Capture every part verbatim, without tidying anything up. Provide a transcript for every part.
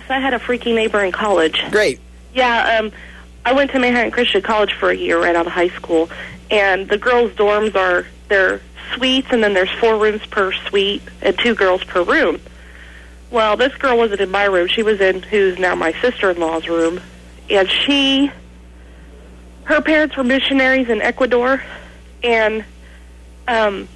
I had a freaky neighbor in college. Great. Yeah, um, I went to Manhattan Christian College for a year right out of high school, and the girls' dorms are, they're suites, and then there's four rooms per suite and two girls per room. Well, this girl wasn't in my room. She was in who's now my sister-in-law's room, and she, her parents were missionaries in Ecuador, and um,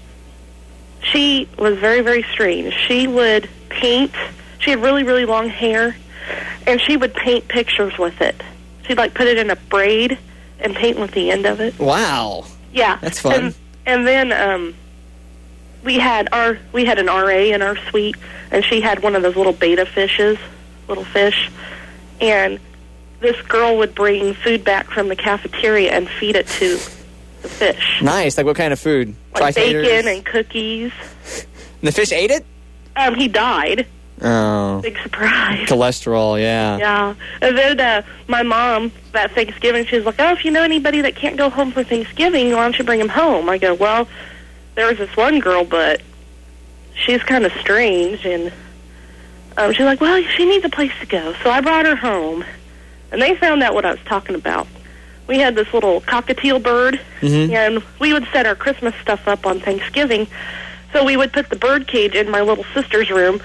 she was very, very strange. She would paint. She had really, really long hair, and she would paint pictures with it. She'd, like, put it in a braid and paint with the end of it. Wow. Yeah. That's fun. And, and then um, we had our we had an R A in our suite, and she had one of those little betta fishes, little fish, and this girl would bring food back from the cafeteria and feed it to the fish. Nice. Like what kind of food? Like Tri-taters? bacon and cookies. And the fish ate it? Um, he died. Oh. Big surprise. Cholesterol, yeah. Yeah. And then uh, my mom, that Thanksgiving, she was like, oh, if you know anybody that can't go home for Thanksgiving, why don't you bring them home? I go, well, there was this one girl, but she's kind of strange. And um, she's like, well, she needs a place to go. So I brought her home, and they found out what I was talking about. We had this little cockatiel bird, mm-hmm. and we would set our Christmas stuff up on Thanksgiving. So we would put the bird cage in my little sister's room,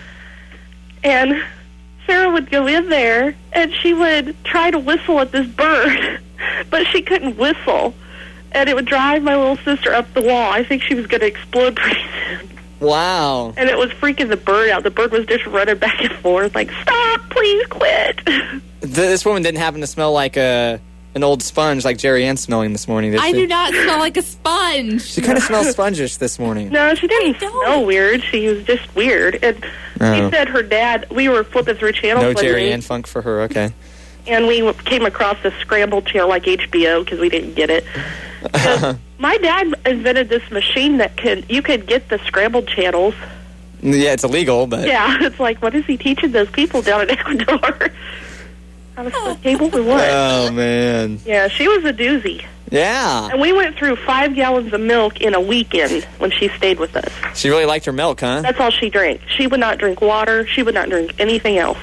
and Sarah would go in there, and she would try to whistle at this bird, but she couldn't whistle, and it would drive my little sister up the wall. I think she was going to explode pretty soon. Wow. And it was freaking the bird out. The bird was just running back and forth, like, stop, please quit. This woman didn't happen to smell like a... an old sponge like Jerry Ann's smelling this morning, did I she? do not smell like a sponge. She kind of smells spongish this morning. No, she didn't smell weird. She was just weird. And Oh. she said her dad, we were flipping through channels No one Jerry day, Ann funk for her, okay. and we came across this scrambled channel like H B O because we didn't get it. So my dad invented this machine that could, you could get the scrambled channels. Yeah, it's illegal, but... Yeah, it's like, what is he teaching those people down in Ecuador? How to split cable or what? Oh, man. Yeah, she was a doozy. Yeah. And we went through five gallons of milk in a weekend when she stayed with us. She really liked her milk, huh? That's all she drank. She would not drink water. She would not drink anything else.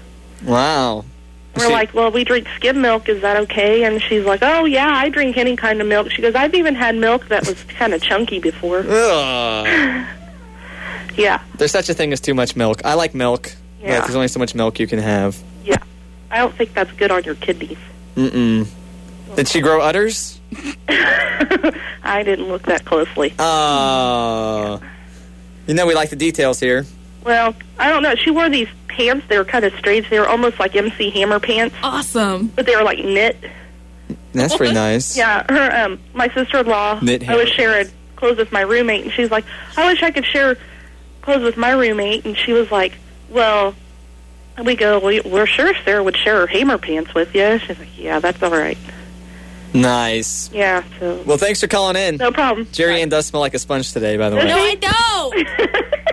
Wow. We're She- like, well, we drink skim milk. Is that okay? And she's like, oh, yeah, I drink any kind of milk. She goes, I've even had milk that was kind of chunky before. Ugh. Yeah. There's such a thing as too much milk. I like milk, Yeah. but there's only so much milk you can have. Yeah. I don't think that's good on your kidneys. Mm-mm. Did she grow udders? I didn't look that closely. Oh. You know we like the details here. Well, I don't know. She wore these pants. They were kind of strange. They were almost like M C Hammer pants. Awesome. But they were like knit. That's pretty nice. Yeah, her, um, my sister-in-law, Knit I was hammer sharing clothes with my roommate, and she's like, I wish I could share clothes with my roommate. And she was like, well, and we go, well, we're sure Sarah would share her Hammer pants with you. She's like, yeah, that's all right. Nice. Yeah, so. Well, thanks for calling in. No problem. Jerry Ann does smell like a sponge today, by the way. No, I don't.